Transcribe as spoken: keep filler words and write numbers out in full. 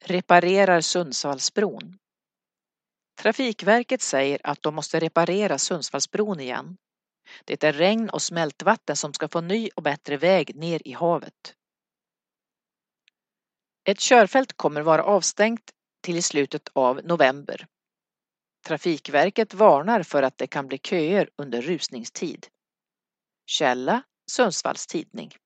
Reparerar Sundsvallsbron. Trafikverket säger att de måste reparera Sundsvallsbron igen. Det är regn och smältvatten som ska få ny och bättre väg ner i havet. Ett körfält kommer vara avstängt till i slutet av november. Trafikverket varnar för att det kan bli köer under rusningstid. Källa: Sundsvalls Tidning.